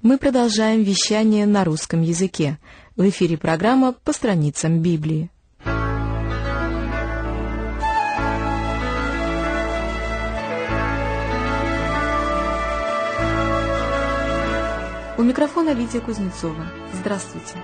Мы продолжаем вещание на русском языке. В эфире программа «По страницам Библии». У микрофона Лидия Кузнецова. Здравствуйте.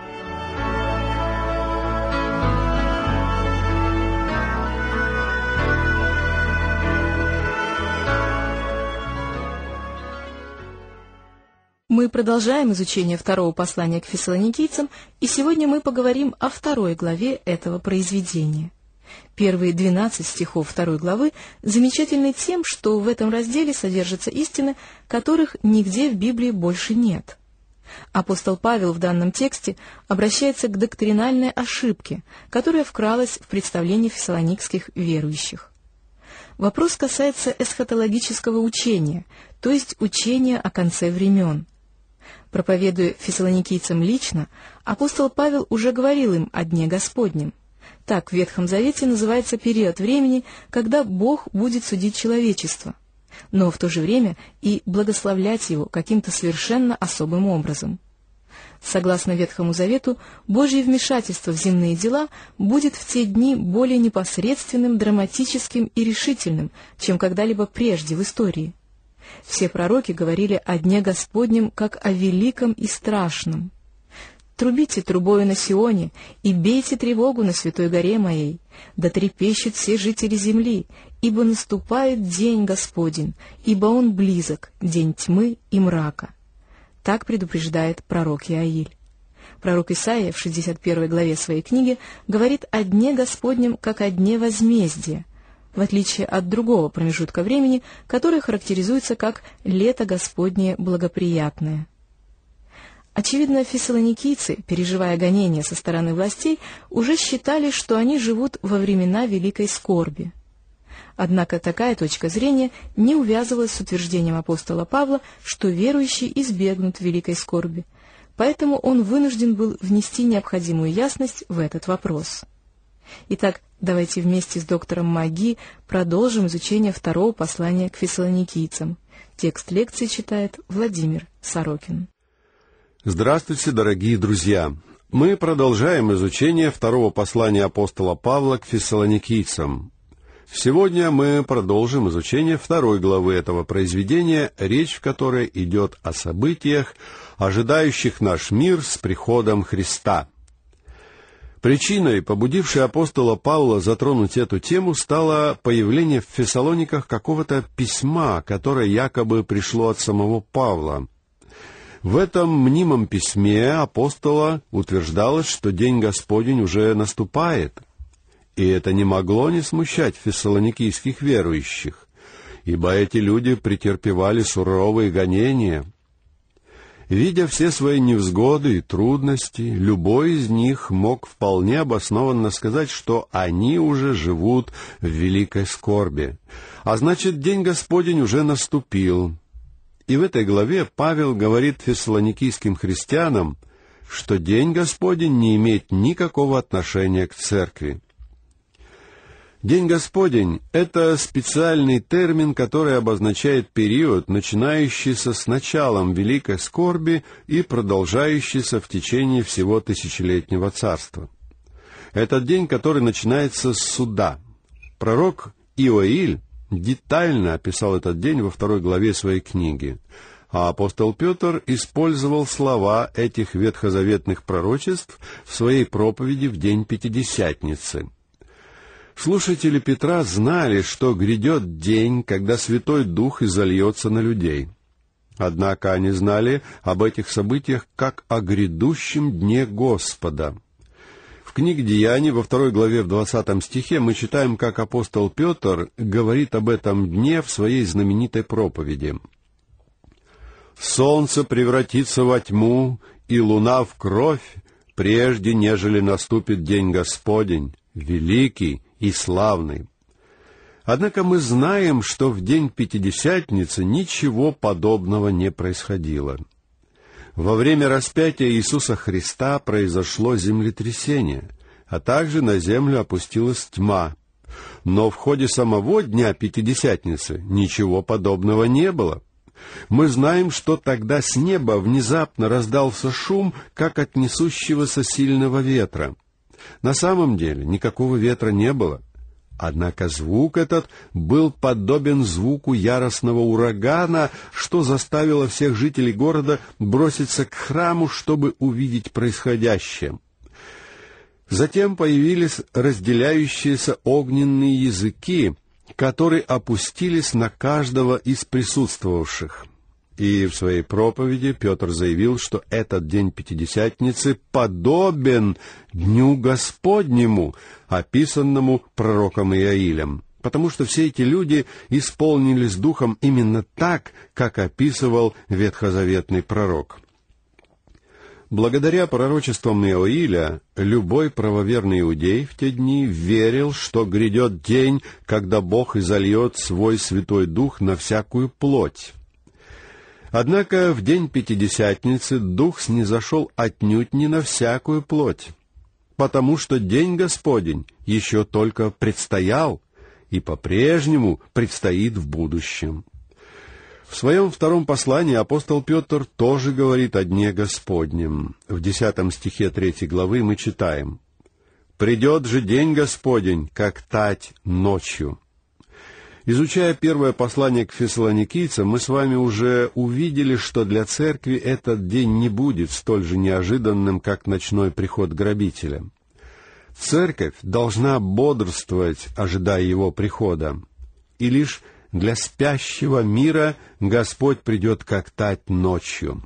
Мы продолжаем изучение второго послания к фессалоникийцам, и сегодня мы поговорим о второй главе этого произведения. Первые 12 стихов второй главы замечательны тем, что в этом разделе содержатся истины, которых нигде в Библии больше нет. Апостол Павел в данном тексте обращается к доктринальной ошибке, которая вкралась в представление фессалоникских верующих. Вопрос касается эсхатологического учения, то есть учения о конце времен. Проповедуя фессалоникийцам лично, апостол Павел уже говорил им о Дне Господнем. Так в Ветхом Завете называется период времени, когда Бог будет судить человечество, но в то же время и благословлять его каким-то совершенно особым образом. Согласно Ветхому Завету, Божье вмешательство в земные дела будет в те дни более непосредственным, драматическим и решительным, чем когда-либо прежде в истории. Все пророки говорили о Дне Господнем как о великом и страшном. «Трубите трубою на Сионе и бейте тревогу на святой горе моей, да трепещут все жители земли, ибо наступает день Господень, ибо он близок, день тьмы и мрака». Так предупреждает пророк Иоиль. Пророк Исаия в 61 главе своей книги говорит о Дне Господнем как о дне возмездия, в отличие от другого промежутка времени, который характеризуется как «лето Господне благоприятное». Очевидно, фессалоникийцы, переживая гонения со стороны властей, уже считали, что они живут во времена великой скорби. Однако такая точка зрения не увязывалась с утверждением апостола Павла, что верующие избегнут великой скорби, поэтому он вынужден был внести необходимую ясность в этот вопрос. Итак, давайте вместе с доктором Маги продолжим изучение второго послания к фессалоникийцам. Текст лекции читает Владимир Сорокин. Здравствуйте, дорогие друзья! Мы продолжаем изучение второго послания апостола Павла к фессалоникийцам. Сегодня мы продолжим изучение второй главы этого произведения, речь в которой идет о событиях, ожидающих наш мир с приходом Христа. Причиной, побудившей апостола Павла затронуть эту тему, стало появление в Фессалониках какого-то письма, которое якобы пришло от самого Павла. В этом мнимом письме апостола утверждалось, что День Господень уже наступает, и это не могло не смущать фессалоникийских верующих, ибо эти люди претерпевали суровые гонения. Видя все свои невзгоды и трудности, любой из них мог вполне обоснованно сказать, что они уже живут в великой скорби, а значит, День Господень уже наступил. И в этой главе Павел говорит фессалоникийским христианам, что День Господень не имеет никакого отношения к церкви. День Господень — это специальный термин, который обозначает период, начинающийся с началом Великой Скорби и продолжающийся в течение всего тысячелетнего царства. Это день, который начинается с суда. Пророк Иоиль детально описал этот день во 2 главе своей книги, а апостол Петр использовал слова этих ветхозаветных пророчеств в своей проповеди в день Пятидесятницы. Слушатели Петра знали, что грядет день, когда Святой Дух изольется на людей. Однако они знали об этих событиях как о грядущем дне Господа. В книге «Деяний» во 2 главе в 20 стихе мы читаем, как апостол Петр говорит об этом дне в своей знаменитой проповеди. «Солнце превратится во тьму, и луна в кровь, прежде нежели наступит день Господень, великий и славный». Однако мы знаем, что в день Пятидесятницы ничего подобного не происходило. Во время распятия Иисуса Христа произошло землетрясение, а также на землю опустилась тьма. Но в ходе самого дня Пятидесятницы ничего подобного не было. Мы знаем, что тогда с неба внезапно раздался шум, как от несущегося сильного ветра. На самом деле никакого ветра не было. Однако звук этот был подобен звуку яростного урагана, что заставило всех жителей города броситься к храму, чтобы увидеть происходящее. Затем появились разделяющиеся огненные языки, которые опустились на каждого из присутствовавших. И в своей проповеди Петр заявил, что этот день Пятидесятницы подобен Дню Господнему, описанному пророком Иаилем, потому что все эти люди исполнились Духом именно так, как описывал ветхозаветный пророк. Благодаря пророчествам Иоиля, любой правоверный иудей в те дни верил, что грядет день, когда Бог изольет свой Святой Дух на всякую плоть. Однако в день Пятидесятницы Дух снизошел отнюдь не на всякую плоть, потому что день Господень еще только предстоял и по-прежнему предстоит в будущем. В своем втором послании апостол Петр тоже говорит о Дне Господнем. В 10 стихе 3 главы мы читаем: «Придет же день Господень, как тать ночью». Изучая первое послание к фессалоникийцам, мы с вами уже увидели, что для церкви этот день не будет столь же неожиданным, как ночной приход грабителя. Церковь должна бодрствовать, ожидая его прихода, и лишь для спящего мира Господь придет как тать ночью.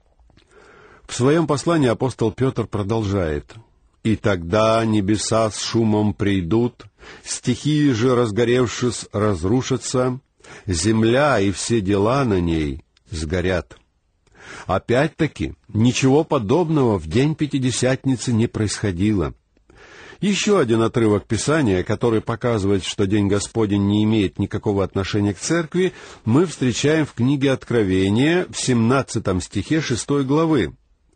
В своем послании апостол Петр продолжает: «И тогда небеса с шумом придут, стихии же, разгоревшись, разрушатся, земля и все дела на ней сгорят». Опять-таки, ничего подобного в день Пятидесятницы не происходило. Еще один отрывок Писания, который показывает, что День Господень не имеет никакого отношения к церкви, мы встречаем в книге Откровения в 17 стихе 6 главы.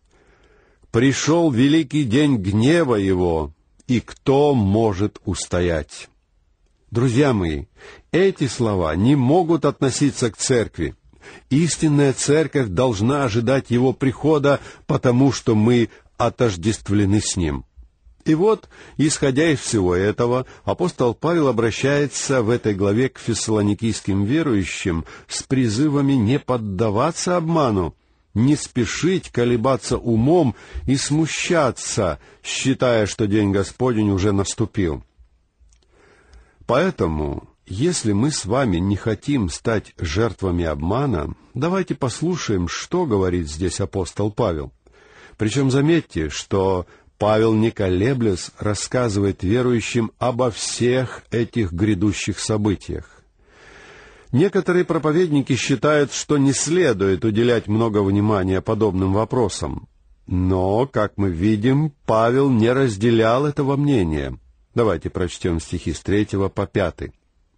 «Пришел великий день гнева его, и кто может устоять?» Друзья мои, эти слова не могут относиться к церкви. Истинная церковь должна ожидать его прихода, потому что мы отождествлены с ним. И вот, исходя из всего этого, апостол Павел обращается в этой главе к фессалоникийским верующим с призывами не поддаваться обману, не спешить колебаться умом и смущаться, считая, что день Господень уже наступил. Поэтому, если мы с вами не хотим стать жертвами обмана, давайте послушаем, что говорит здесь апостол Павел. Причем заметьте, что Павел, не колеблясь, рассказывает верующим обо всех этих грядущих событиях. Некоторые проповедники считают, что не следует уделять много внимания подобным вопросам. Но, как мы видим, Павел не разделял этого мнения. Давайте прочтем стихи с 3 по 5.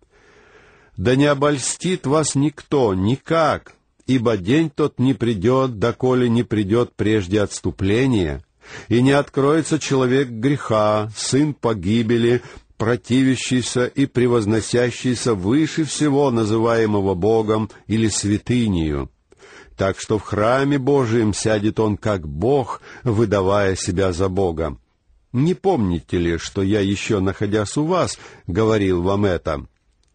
«Да не обольстит вас никто, никак, ибо день тот не придет, доколе не придет прежде отступления, и не откроется человек греха, сын погибели, противящийся и превозносящийся выше всего, называемого Богом или святынею. Так что в храме Божием сядет он как Бог, выдавая себя за Бога. Не помните ли, что я еще, находясь у вас, говорил вам это?»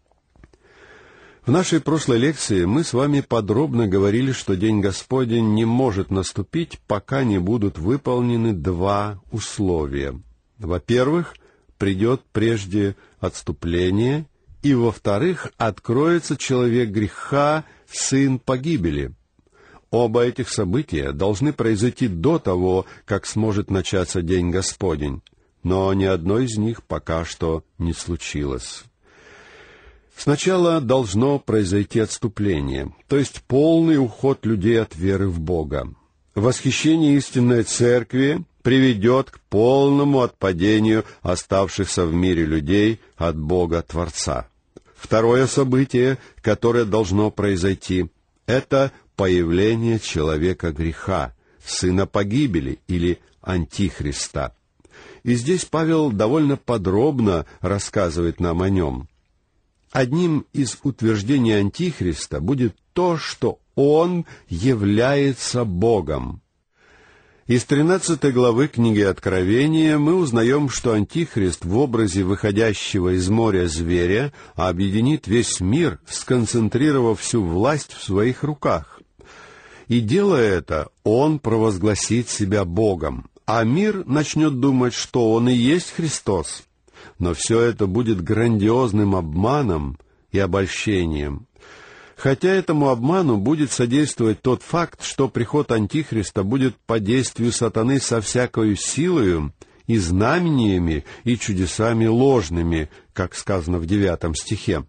В нашей прошлой лекции мы с вами подробно говорили, что День Господень не может наступить, пока не будут выполнены два условия. Во-первых, придет прежде отступление, и, во-вторых, откроется человек греха, сын погибели. Оба этих события должны произойти до того, как сможет начаться День Господень, но ни одно из них пока что не случилось. Сначала должно произойти отступление, то есть полный уход людей от веры в Бога. Восхищение истинной церкви приведет к полному отпадению оставшихся в мире людей от Бога Творца. Второе событие, которое должно произойти, это появление человека греха, сына погибели или Антихриста. И здесь Павел довольно подробно рассказывает нам о нем. Одним из утверждений Антихриста будет то, что он является Богом. Из 13 главы книги Откровения мы узнаем, что Антихрист в образе выходящего из моря зверя объединит весь мир, сконцентрировав всю власть в своих руках. И делая это, он провозгласит себя Богом, а мир начнет думать, что он и есть Христос. Но все это будет грандиозным обманом и обольщением. Хотя этому обману будет содействовать тот факт, что приход Антихриста будет по действию сатаны со всякою силою и знамениями и чудесами ложными, как сказано в 9 стихе.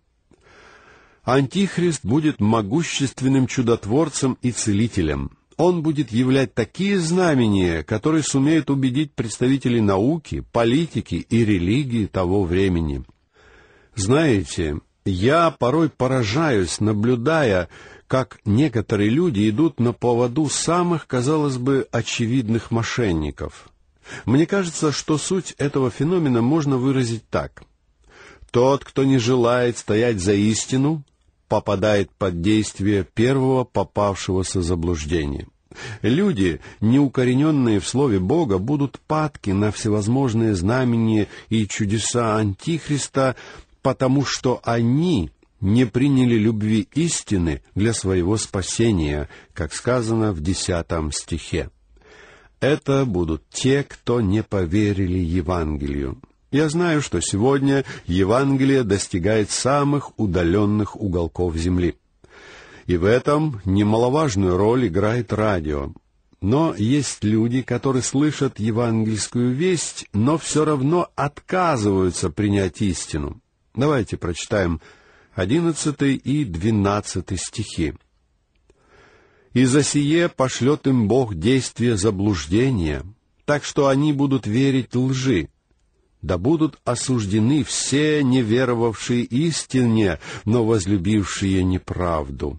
Антихрист будет могущественным чудотворцем и целителем. Он будет являть такие знамения, которые сумеют убедить представителей науки, политики и религии того времени. Знаете, я порой поражаюсь, наблюдая, как некоторые люди идут на поводу самых, казалось бы, очевидных мошенников. Мне кажется, что суть этого феномена можно выразить так. Тот, кто не желает стоять за истину, попадает под действие первого попавшегося заблуждения. Люди, неукорененные в Слове Бога, будут падки на всевозможные знамения и чудеса Антихриста, потому что они не приняли любви истины для своего спасения, как сказано в 10 стихе. Это будут те, кто не поверили Евангелию. Я знаю, что сегодня Евангелие достигает самых удаленных уголков земли. И в этом немаловажную роль играет радио. Но есть люди, которые слышат евангельскую весть, но все равно отказываются принять истину. Давайте прочитаем 11 и 12 стихи. «И за сие пошлет им Бог действие заблуждения, так что они будут верить лжи. Да будут осуждены все неверовавшие истине, но возлюбившие неправду».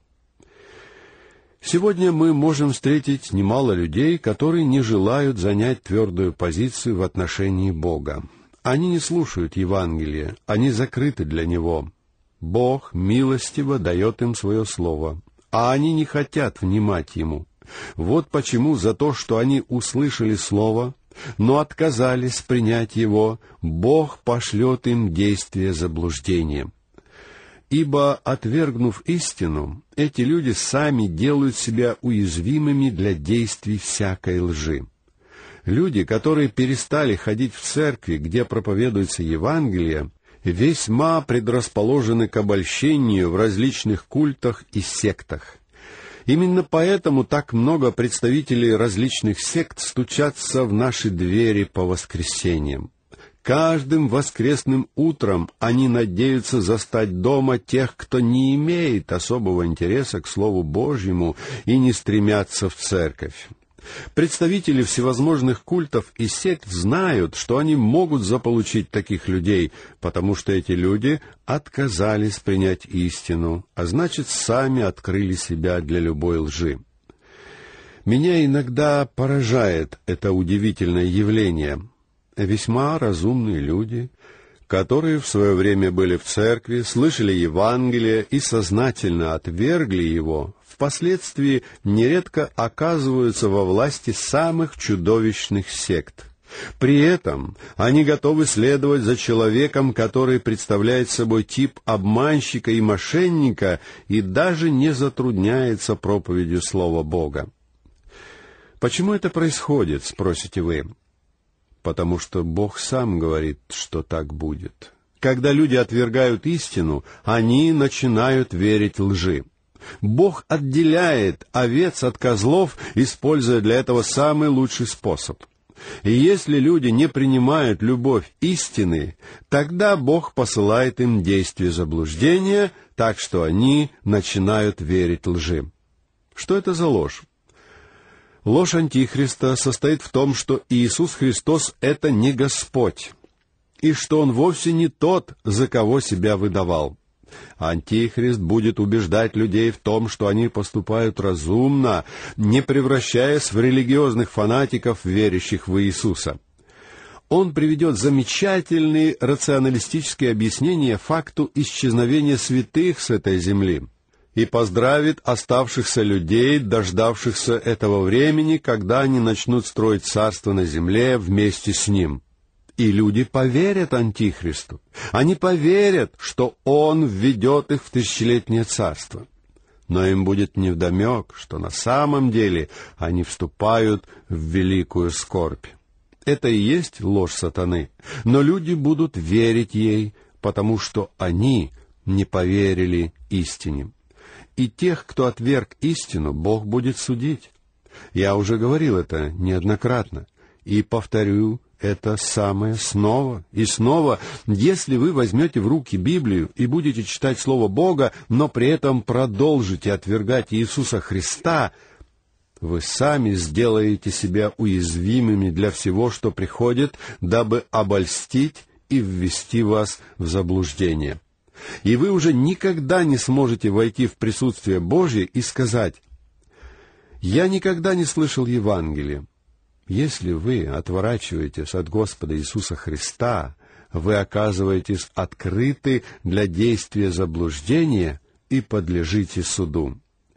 Сегодня мы можем встретить немало людей, которые не желают занять твердую позицию в отношении Бога. Они не слушают Евангелия, они закрыты для него. Бог милостиво дает им свое слово, а они не хотят внимать ему. Вот почему за то, что они услышали слово, но отказались принять его, Бог пошлет им действие заблуждения. Ибо, отвергнув истину, эти люди сами делают себя уязвимыми для действий всякой лжи. Люди, которые перестали ходить в церкви, где проповедуется Евангелие, весьма предрасположены к обольщению в различных культах и сектах. Именно поэтому так много представителей различных сект стучатся в наши двери по воскресеньям. Каждым воскресным утром они надеются застать дома тех, кто не имеет особого интереса к Слову Божьему и не стремятся в церковь. Представители всевозможных культов и сект знают, что они могут заполучить таких людей, потому что эти люди отказались принять истину, а значит, сами открыли себя для любой лжи. Меня иногда поражает это удивительное явление. Весьма разумные люди, которые в свое время были в церкви, слышали Евангелие и сознательно отвергли его, впоследствии нередко оказываются во власти самых чудовищных сект. При этом они готовы следовать за человеком, который представляет собой тип обманщика и мошенника и даже не затрудняется проповедью Слова Бога. Почему это происходит, спросите вы? Потому что Бог сам говорит, что так будет. Когда люди отвергают истину, они начинают верить лжи. Бог отделяет овец от козлов, используя для этого самый лучший способ. И если люди не принимают любовь истины, тогда Бог посылает им действие заблуждения, так что они начинают верить лжи. Что это за ложь? Ложь Антихриста состоит в том, что Иисус Христос — это не Господь, и что Он вовсе не тот, за кого себя выдавал. Антихрист будет убеждать людей в том, что они поступают разумно, не превращаясь в религиозных фанатиков, верящих в Иисуса. он приведет замечательные рационалистические объяснения факту исчезновения святых с этой земли и поздравит оставшихся людей, дождавшихся этого времени, когда они начнут строить царство на земле вместе с ним. И люди поверят Антихристу. Они поверят, что он введет их в тысячелетнее царство. Но им будет невдомек, что на самом деле они вступают в великую скорбь. Это и есть ложь сатаны, но люди будут верить ей, потому что они не поверили истине. И тех, кто отверг истину, Бог будет судить. Я уже говорил это неоднократно, и повторю это самое снова и снова. Если вы возьмете в руки Библию и будете читать Слово Бога, но при этом продолжите отвергать Иисуса Христа, вы сами сделаете себя уязвимыми для всего, что приходит, дабы обольстить и ввести вас в заблуждение. И вы уже никогда не сможете войти в присутствие Божье и сказать: «Я никогда не слышал Евангелия». Если вы отворачиваетесь от Господа Иисуса Христа, вы оказываетесь открыты для действия заблуждения и подлежите суду.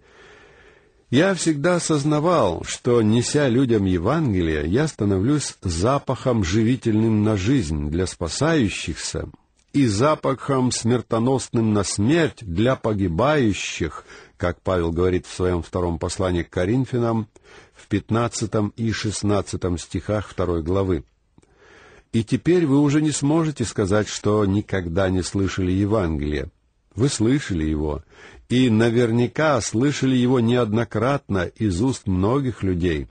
Я всегда осознавал, что, неся людям Евангелие, я становлюсь запахом живительным на жизнь для спасающихся и запахом смертоносным на смерть для погибающих, как Павел говорит в своем втором послании к Коринфянам, в 15 и 16 стихах 2 главы. И теперь вы уже не сможете сказать, что никогда не слышали Евангелия. Вы слышали его, и наверняка слышали его неоднократно из уст многих людей.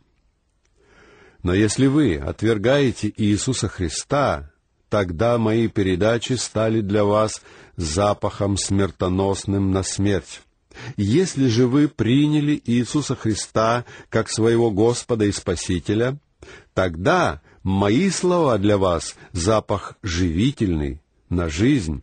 Но если вы отвергаете Иисуса Христа, тогда мои передачи стали для вас запахом смертоносным на смерть. Если же вы приняли Иисуса Христа как своего Господа и Спасителя, тогда мои слова для вас запах живительный на жизнь.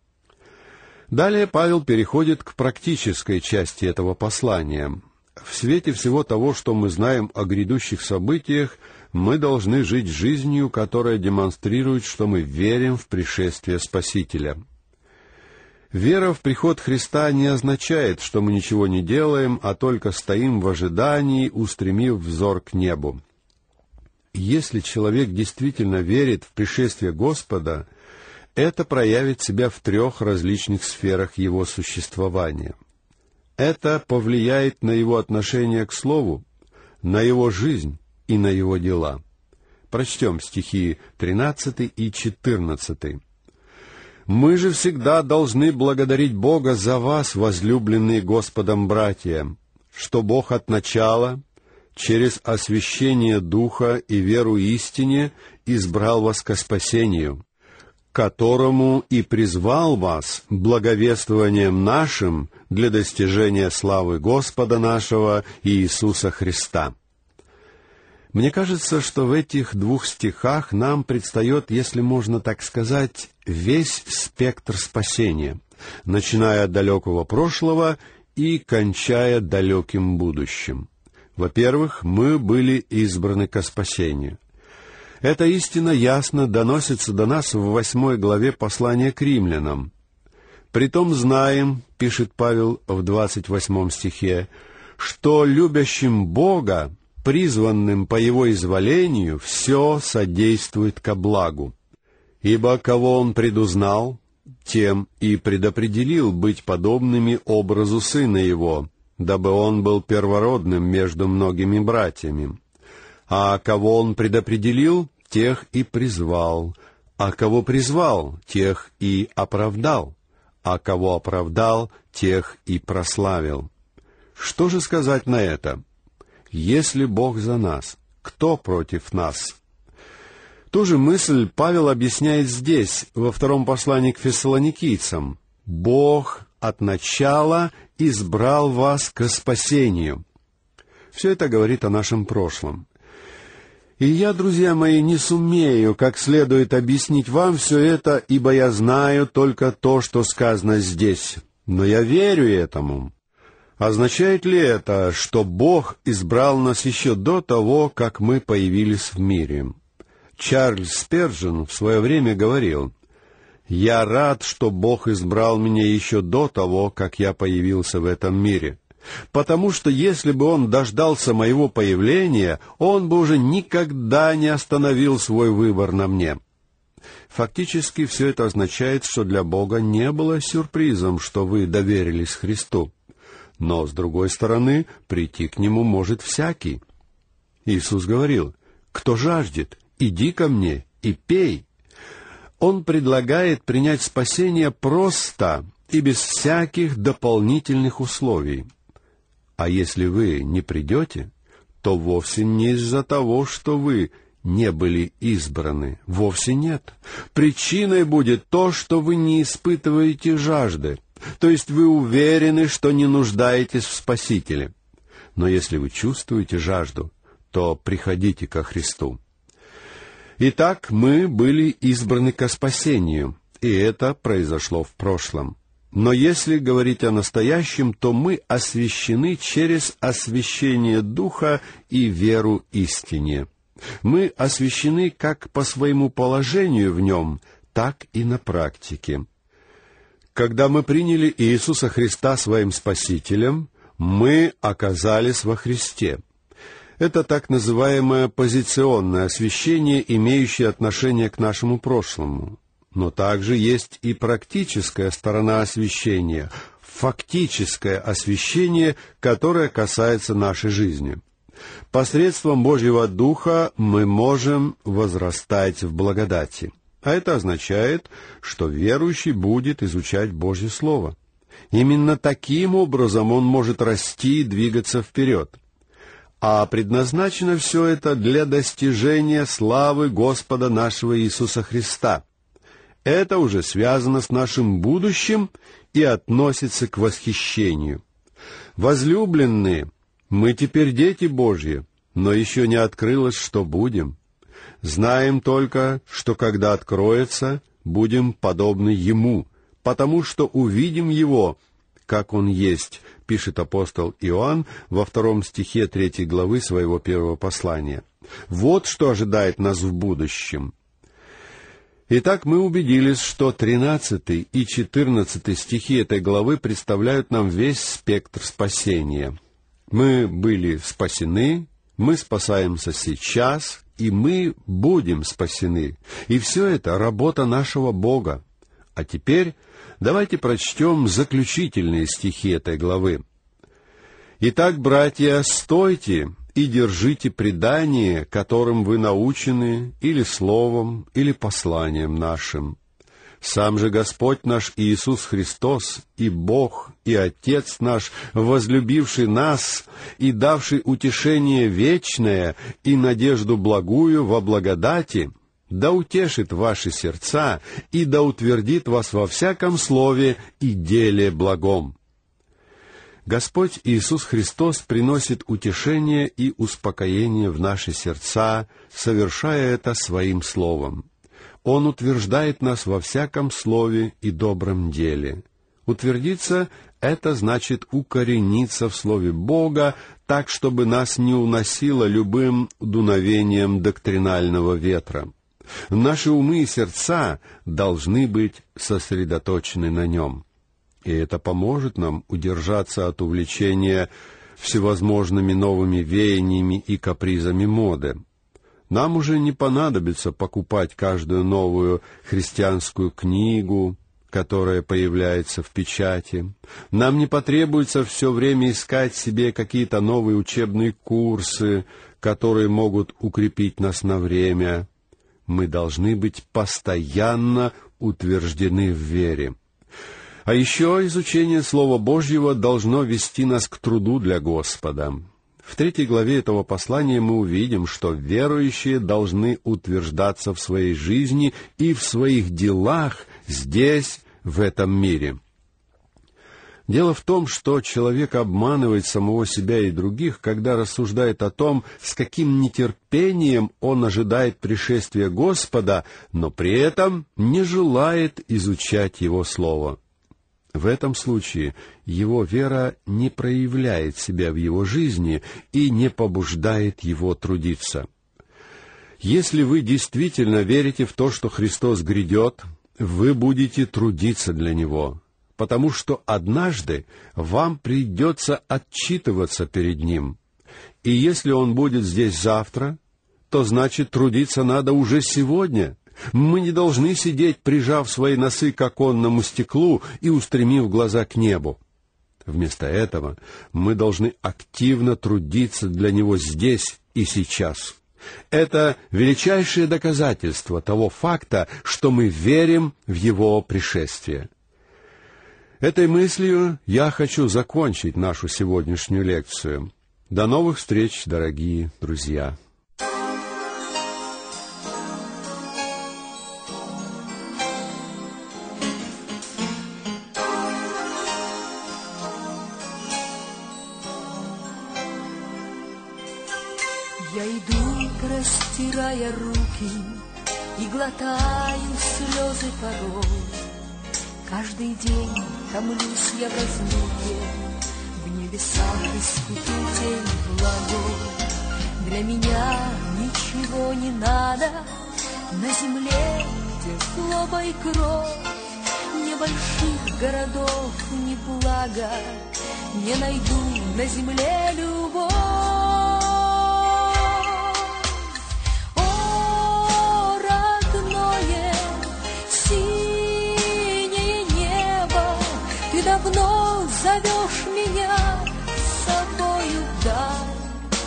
Далее Павел переходит к практической части этого послания. В свете всего того, что мы знаем о грядущих событиях, мы должны жить жизнью, которая демонстрирует, что мы верим в пришествие Спасителя. Вера в приход Христа не означает, что мы ничего не делаем, а только стоим в ожидании, устремив взор к небу. Если человек действительно верит в пришествие Господа, это проявит себя в 3 различных сферах его существования. Это повлияет на его отношение к Слову, на его жизнь и на его дела. Прочтем стихи 13 и 14. «Мы же всегда должны благодарить Бога за вас, возлюбленные Господом братья, что Бог от начала, через освящение Духа и веру истине, избрал вас ко спасению, которому и призвал вас благовествованием нашим для достижения славы Господа нашего Иисуса Христа». Мне кажется, что в этих 2 стихах нам предстает, если можно так сказать, весь спектр спасения, начиная от далекого прошлого и кончая далеким будущим. Во-первых, мы были избраны ко спасению. Эта истина ясно доносится до нас в 8 главе послания к римлянам. «Притом знаем, — пишет Павел в 28 стихе, — что любящим Бога, призванным по Его изволению, все содействует ко благу. Ибо кого Он предузнал, тем и предопределил быть подобными образу Сына Его, дабы Он был первородным между многими братьями. А кого Он предопределил, тех и призвал, а кого призвал, тех и оправдал, а кого оправдал, тех и прославил». Что же сказать на это? Если Бог за нас, кто против нас? Ту же мысль Павел объясняет здесь, во 2 послании к фессалоникийцам. «Бог от начала избрал вас ко спасению». Все это говорит о нашем прошлом. И я, друзья мои, не сумею как следует объяснить вам все это, ибо я знаю только то, что сказано здесь. Но я верю этому. Означает ли это, что Бог избрал нас еще до того, как мы появились в мире? Чарльз Спержен в свое время говорил: «Я рад, что Бог избрал меня еще до того, как я появился в этом мире, потому что если бы Он дождался моего появления, Он бы уже никогда не остановил свой выбор на мне». Фактически все это означает, что для Бога не было сюрпризом, что вы доверились Христу. Но, с другой стороны, прийти к Нему может всякий. Иисус говорил: «Кто жаждет, иди ко мне и пей». Он предлагает принять спасение просто и без всяких дополнительных условий. А если вы не придете, то вовсе не из-за того, что вы не были избраны. Вовсе нет. Причиной будет то, что вы не испытываете жажды, то есть вы уверены, что не нуждаетесь в Спасителе. Но если вы чувствуете жажду, то приходите ко Христу. Итак, мы были избраны ко спасению, и это произошло в прошлом. Но если говорить о настоящем, то мы освящены через освящение Духа и веру истине. Мы освящены как по своему положению в Нем, так и на практике. Когда мы приняли Иисуса Христа своим Спасителем, мы оказались во Христе. Это так называемое позиционное освящение, имеющее отношение к нашему прошлому. Но также есть и практическая сторона освящения, фактическое освящение, которое касается нашей жизни. Посредством Божьего Духа мы можем возрастать в благодати. А это означает, что верующий будет изучать Божье Слово. Именно таким образом он может расти и двигаться вперед. А предназначено все это для достижения славы Господа нашего Иисуса Христа. Это уже связано с нашим будущим и относится к восхищению. Возлюбленные, мы теперь дети Божьи, но еще не открылось, что будем. Знаем только, что когда откроется, будем подобны Ему, потому что увидим Его, как Он есть, пишет апостол Иоанн во 2 стихе 3 главы своего первого послания. Вот что ожидает нас в будущем. Итак, мы убедились, что 13 и 14 стихи этой главы представляют нам весь спектр спасения. Мы были спасены, мы спасаемся сейчас, и мы будем спасены. И все это работа нашего Бога. А теперь давайте прочтем заключительные стихи этой главы. «Итак, братья, стойте и держите предание, которым вы научены, или словом, или посланием нашим. Сам же Господь наш Иисус Христос, и Бог, и Отец наш, возлюбивший нас и давший утешение вечное и надежду благую во благодати, да утешит ваши сердца и да утвердит вас во всяком слове и деле благом». Господь Иисус Христос приносит утешение и успокоение в наши сердца, совершая это Своим Словом. Он утверждает нас во всяком слове и добром деле. Утвердиться — это значит укорениться в Слове Бога, так, чтобы нас не уносило любым дуновением доктринального ветра. Наши умы и сердца должны быть сосредоточены на Нем. И это поможет нам удержаться от увлечения всевозможными новыми веяниями и капризами моды. Нам уже не понадобится покупать каждую новую христианскую книгу, которая появляется в печати. Нам не потребуется все время искать себе какие-то новые учебные курсы, которые могут укрепить нас на время. Мы должны быть постоянно утверждены в вере. А еще изучение Слова Божьего должно вести нас к труду для Господа. В 3 главе этого послания мы увидим, что верующие должны утверждаться в своей жизни и в своих делах здесь, в этом мире. Дело в том, что человек обманывает самого себя и других, когда рассуждает о том, с каким нетерпением он ожидает пришествия Господа, но при этом не желает изучать Его Слово. В этом случае его вера не проявляет себя в его жизни и не побуждает его трудиться. Если вы действительно верите в то, что Христос грядет, вы будете трудиться для Него, потому что однажды вам придется отчитываться перед Ним. И если Он будет здесь завтра, то значит трудиться надо уже сегодня. Мы не должны сидеть, прижав свои носы к оконному стеклу и устремив глаза к небу. Вместо этого мы должны активно трудиться для Него здесь и сейчас. Это величайшее доказательство того факта, что мы верим в Его пришествие. Этой мыслью я хочу закончить нашу сегодняшнюю лекцию. До новых встреч, дорогие друзья! Я иду, простирая руки, и глотаю слезы порой. Каждый день томлюсь я в разлуке, в небесах искупил тень благой. Для меня ничего не надо, на земле, где злоба и кровь. Ни больших городов, ни блага, не найду на земле любовь. Давно зовешь меня с собою вдаль.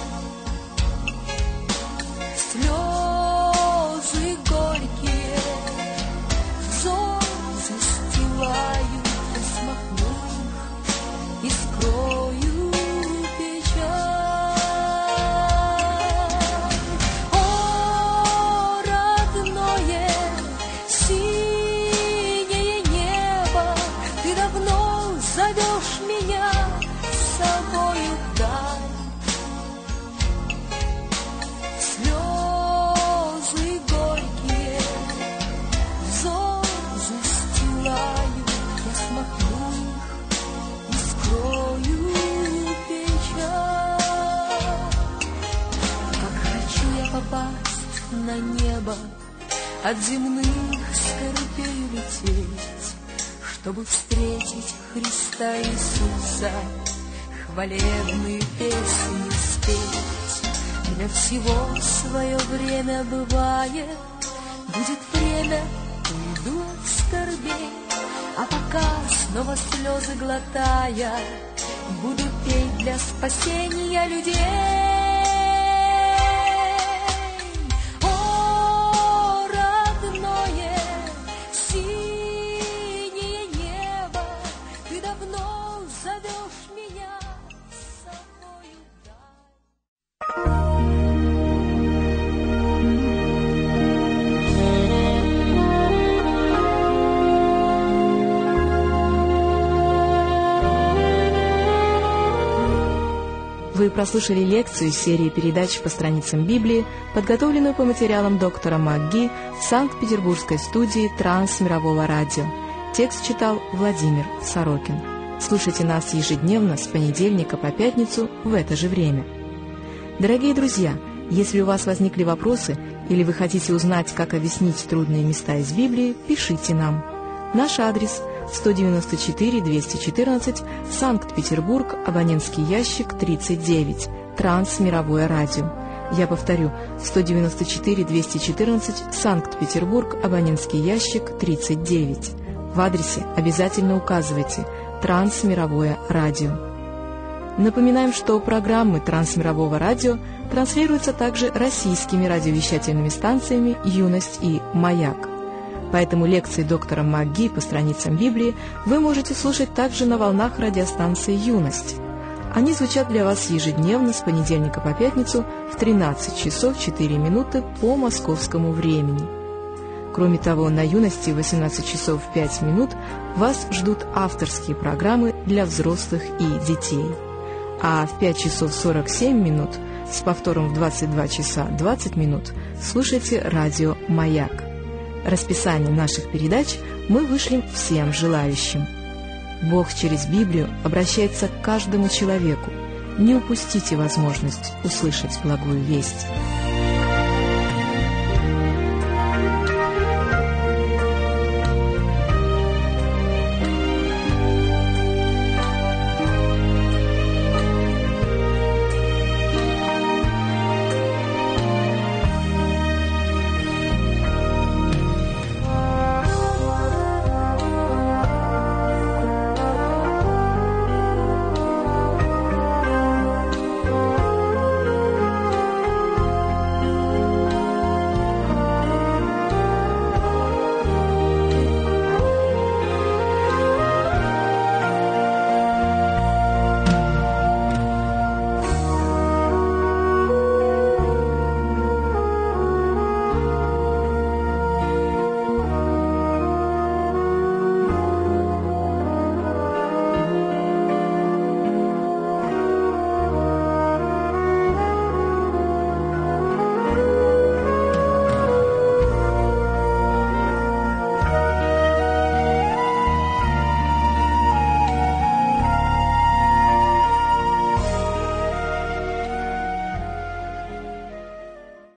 Слезы горькие взор застилаю, я смахну их и скрою печаль. О, родное, синее небо, ты давно зовешь меня с собою вдаль. Слезы горькие взор застилаю, я смахну их и скрою печаль. Как хочу я попасть на небо, от земных скорбей улететь, чтобы встретить Христа Иисуса, хвалебные песни спеть. Для всего свое время бывает, будет время, уйду от скорбей, а пока снова слезы глотая, буду петь для спасения людей. О, родное, зовешь меня с собою вдаль. Вы прослушали лекцию из серии передач по страницам Библии, подготовленную по материалам доктора МакГи в Санкт-Петербургской студии Трансмирового радио. Текст читал Владимир Сорокин. Слушайте нас ежедневно с понедельника по пятницу в это же время. Дорогие друзья, если у вас возникли вопросы или вы хотите узнать, как объяснить трудные места из Библии, пишите нам. Наш адрес – 194-214, Санкт-Петербург, абонентский ящик 39, Трансмировое радио. Я повторю, 194-214, Санкт-Петербург, абонентский ящик 39. В адресе обязательно указывайте «Трансмировое радио». Напоминаем, что программы Трансмирового радио транслируются также российскими радиовещательными станциями «Юность» и «Маяк». Поэтому лекции доктора МакГи по страницам Библии вы можете слушать также на волнах радиостанции «Юность». Они звучат для вас ежедневно с понедельника по пятницу в 13 часов 4 минуты по московскому времени. Кроме того, на «Юности» в 18 часов 5 минут вас ждут авторские программы для взрослых и детей. А в 5 часов 47 минут с повтором в 22 часа 20 минут слушайте радио «Маяк». Расписание наших передач мы вышлем всем желающим. Бог через Библию обращается к каждому человеку. Не упустите возможность услышать благую весть.